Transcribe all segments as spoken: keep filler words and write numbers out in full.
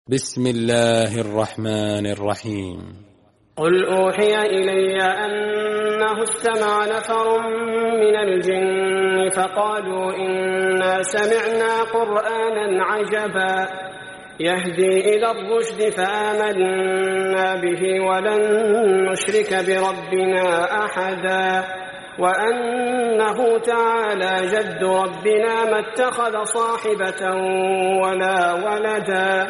بسم الله الرحمن الرحيم. قل أوحي إلي أنه استمع نفر من الجن فقالوا إنا سمعنا قرآنا عجبا يهدي إلى الرشد فآمنا به ولن نشرك بربنا أحدا وأنه تعالى جد ربنا ما اتخذ صاحبة ولا ولدا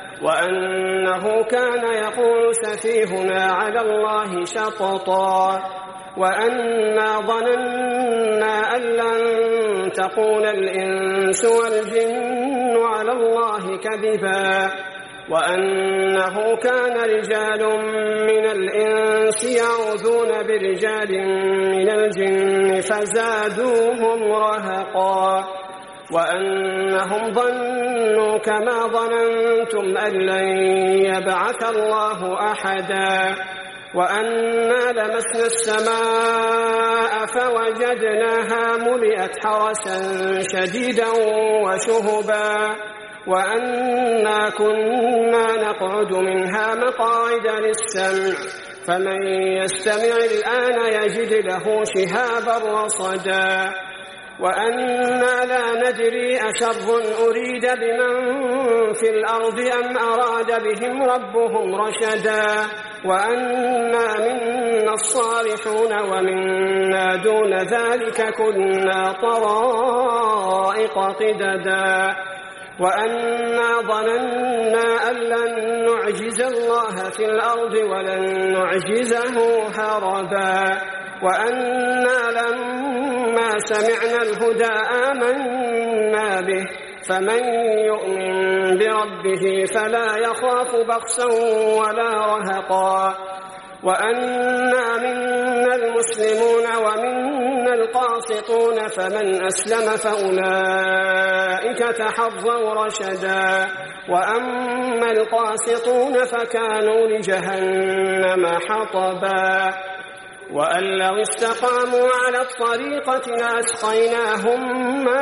وأنه كان يقول سفيهنا على الله شططا وأنا ظننا أن لن تقول الإنس والجن على الله كذبا وأنه كان رجال من الإنس يعوذون برجال من الجن فزادوهم رهقا وأنهم ظنوا كما ظننتم أن لن يبعث الله أحدا وأنا لمسنا السماء فوجدناها ملئت حرسا شديدا وشهبا وأنا كنا نقعد منها مقاعد للسمع فمن يستمع الآن يجد له شهابا رصدا وأنا لا ندري أشر أريد بمن في الأرض أم أراد بهم ربهم رشدا وأنا منا الصالحون ومنا دون ذلك كنا طرائق قددا وأنا ظننا أن لن نعجز الله في الأرض ولن نعجزه هربا وأنا لما سمعنا الهدى آمنا به فمن يؤمن بربه فلا يخاف بخسا ولا رهقا وأنا منا المسلمون ومنا القاسطون فمن أسلم فأولئك تحروا رشدا وأما القاسطون فكانوا لجهنم حطبا وأن لو استقاموا على الطريقة لأسقيناهم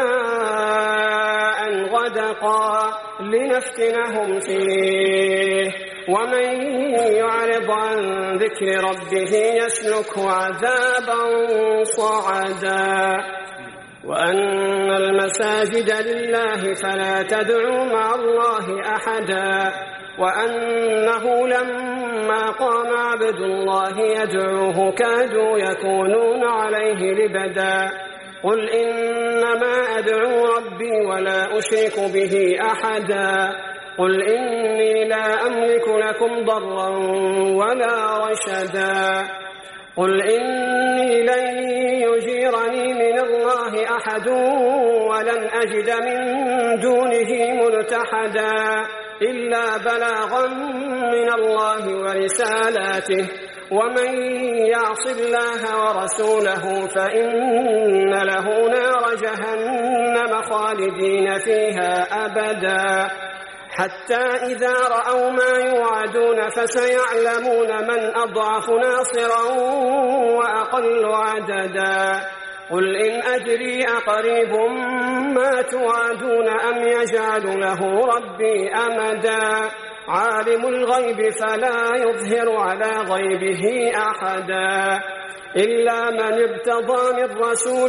ماء غدقا لنفتنهم فيه ومن يعرض عن ذكر ربه يسلكه عذابا صعدا وأن المساجد لله فلا تدعوا مع الله أحدا وأنه لما قام عبد الله يدعوه كادوا يكونون عليه لبدا قل إنما أدعو ربي ولا أشرك به أحدا قل إني لا أملك لكم ضرا ولا رشدا قل إني لن يجيرني من الله أحد ولن أجد من دونه ملتحدا إلا بلاغا من الله ورسالاته ومن يعص الله ورسوله فإن له نار جهنم خالدين فيها أبدا حتى إذا رأوا ما يوعدون فسيعلمون من أضعف ناصرا وأقل عددا قل إن أدري أقريب ما توعدون أم يجعل له ربي أمدا عالم الغيب فلا يظهر على غيبه أحدا إلا من ارتضى من رسول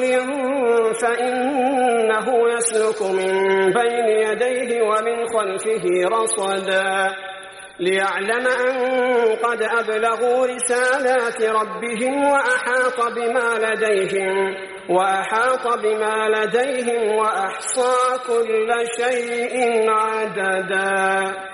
فإنه يسلك من بين يديه ومن خلفه رصدا ليعلم أن قد أبلغوا رسالات ربهم وأحاط بما لديهم وأحاط بما لديهم وأحصى كل شيء عددا.